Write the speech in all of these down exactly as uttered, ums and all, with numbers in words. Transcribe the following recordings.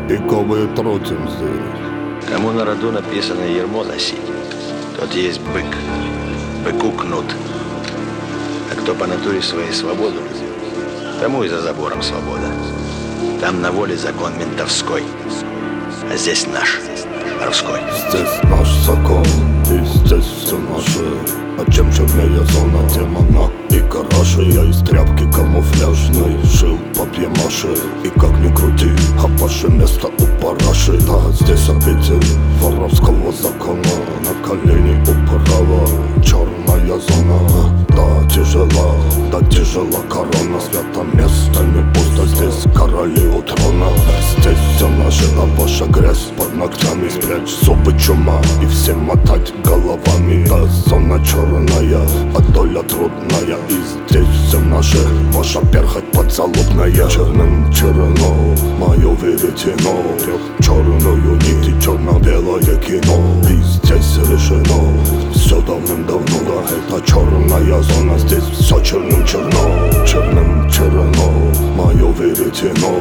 Пиковые трутим здесь. Кому на роду написано ермо носить, тот есть бык, быку кнут. А кто по натуре своей свободу любит, тому и за забором свобода. Там на воле закон ментовской, а здесь наш, русской. Здесь наш закон, и здесь все наше. А чем чернее зона, тем она и караше. Я из тряпки камуфляжной шил папье маше. И как ни крути, а ваше место у параши. Да, здесь обитель воровского закона. На колени управа черная зона. Да, тяжела, да тяжела корона. Свято место не пусто, здесь короли у трона. Здесь все наше, а ваша грязь под ногтями. Спрячь зубы чума и все мотать головами. Да, зона черная, а доля трудная. И здесь все наше, ваша перхоть подзалупная. Черным черно, мое веретено. Черную нить и черно-белое кино. И здесь решено, все давным-давно. Да, это черная зона, здесь все черным черно. Черным черно, мое веретено.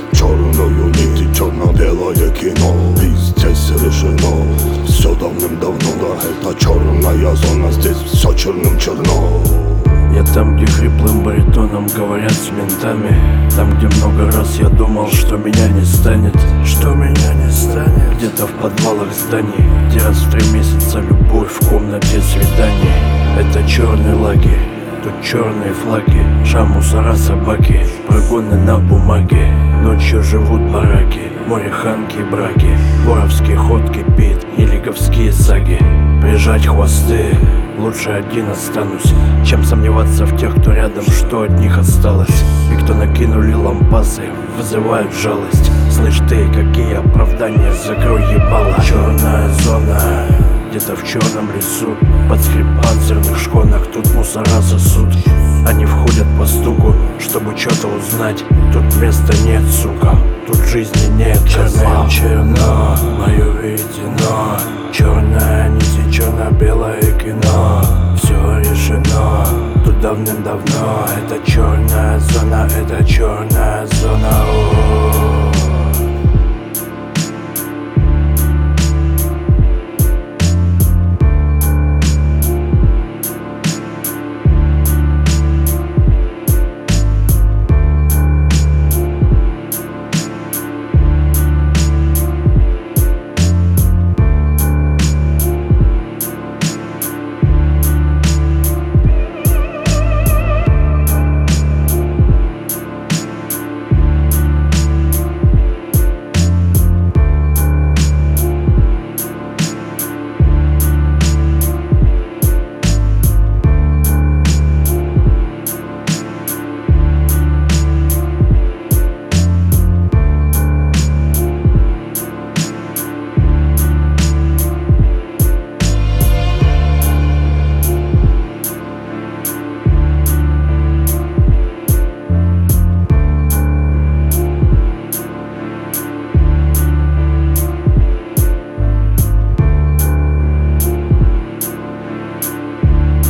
Черную нить и черно-белое кино. И здесь решено, все давным-давно. Да, это черная зона, здесь все черным черно. Я там, где хриплым баритоном говорят с ментами. Там, где много раз я думал, что меня не станет. Что меня не станет. Где-то в подвалах зданий, где раз в три месяца любовь в комнате свиданий. Это черные лаги, тут черные флаги. Шам, мусора, собаки, прогоны на бумаге. Ночью живут бараки, море, ханки, браки. Воровский ход кипит, и лиговские саги. Прижать хвосты, лучше один останусь, чем сомневаться в тех, кто рядом, что от них осталось. И кто накинули лампасы, вызывают жалость. Слышь ты, какие оправдания, закрой ебало. Черная зона, где-то в черном лесу. Под скрип панцирных шконах тут мусора сосут. Они входят по стуку, чтобы что-то узнать. Тут места нет, сука, тут жизни нет. Черным черно, мое веретено. Черная нить и черно-белое кино. Все решено, тут давным-давно. Это черная зона, это черная зона.